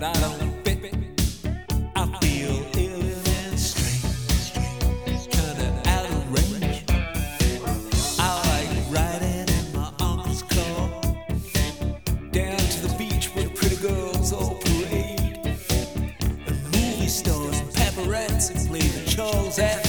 but I don't fit. I feel alien and strange, kinda out of range. I like riding in my uncle's car, down to the beach where pretty girls all parade, and movie stars and paparazzi play the Charles Avenue.